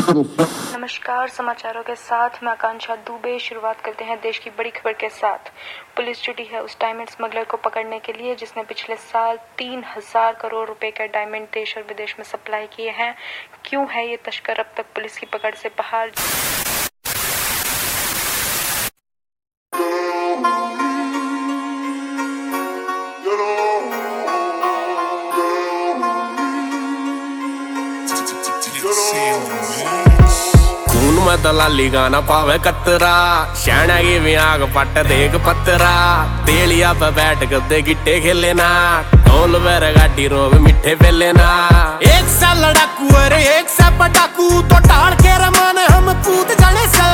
नमस्कार, समाचारों के साथ मैं आकांक्षा दुबे। शुरुआत करते हैं देश की बड़ी खबर के साथ। पुलिस जुटी है उस डायमंड स्मगलर को पकड़ने के लिए जिसने पिछले साल 3000 करोड़ रुपए के डायमंड देश और विदेश में सप्लाई किए हैं। क्यों है ये तस्कर अब तक पुलिस की पकड़ से बाहर? खून में दलाली गाना पावे कतरा, शैना की भी आग पट देख पतरा। तेलिया पे बैठ गद्दे गिट्टे खेले ना, ढोल बेर गाड़ी रोब मिठे पेले ना। एक सा लड़ाकू और एक सा पटाकू, तो टाड़ के रमान हम कूद जाने से।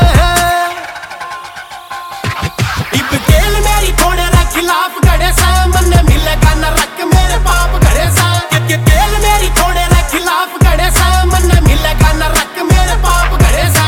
इब तेल मेरी थोड़े रे खिलाफ गड़े से, मन मिलेगा न रख मेरे बाप घड़े से। कि तेल मेरी थोड़े रे खिलाफ गड़े से, मन मिलेगा न रख मेरे बाप घड़े से।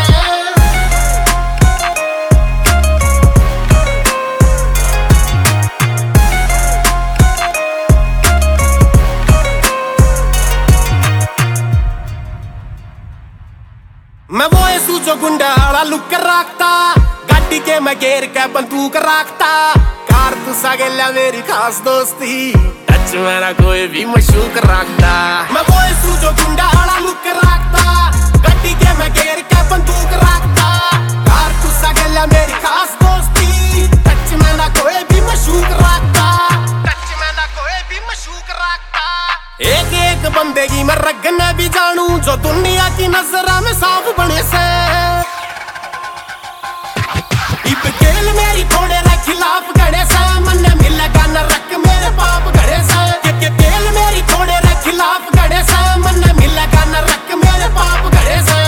मैं वो ऐसू जो गुंडा आला लुक रखता, गाड़ी के मैं घेर के बंदूक रखता। कार तू सागेला मेरी खास दोस्ती, टच मेरा कोई भी मशूक रखता। मैं वो ऐसू जो गुंडा आला लुक रखता, गाड़ी के मैं घेर के बंदूक रखता। कार तू सागेला मेरी खास दोस्ती, टच मेरा कोई भी मशूक रखता। टच मेरा कोई भी मशूक रखता। एक एक बंदे की मैं रगने भी जानू, जो दुनिया की नजरा में साफ बने से। इब तेल मेरी थोड़े रे खिलाफ गड़े से, मन मिलेगा न रख मेरे बाप घड़े से। कि तेल मेरी थोड़े रे खिलाफ गड़े से, मन मिलेगा न रख मेरे बाप घड़े से।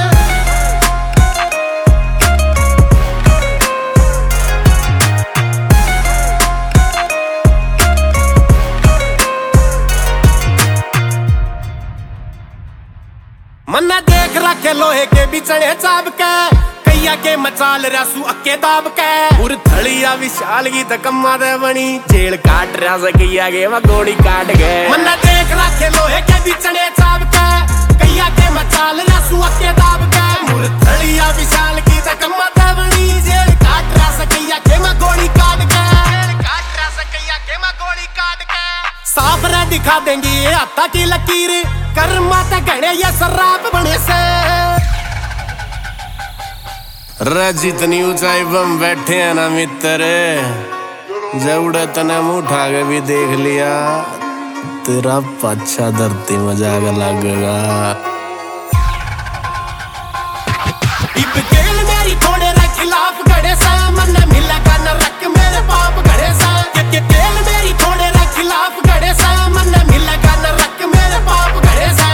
मन्ना देख रखे लोहे के बिचड़े चाब के, कैया के मचाल रसू अक्के दाब के। उर थड़िया विशाल की तकम्मा दे बनी, जेल काट रहा से कैया के मैं गोली काट गए। मन्ना देख रखे लोहे के बिचड़े चाब के, कैया के मचाल रसू अक्के दाब के। उर थड़िया विशाल की तकम्मा दे बनी, जेल काट रहा से कैया के मैं गोली काट के। काट रहा से कैया के मैं गोली काट के। साफ रे दिखा देंगे ये आता की लकीर, कर माता गणे या शराब बने से। रे जितनी ऊंचाई बम बैठे हैं ना मित्र, जब तने मुंह उठा के भी देख लिया, तेरा पाछा धरती में जाग लगेगा। इब तेल मेरी थोड़े रे खिलाफ गड़े से, मन मिलेगा न रख मेरे बाप घड़े से। कि तेल मेरी थोड़े रे खिलाफ गड़े से, मन मिलेगा न रख मेरे बाप घड़े से।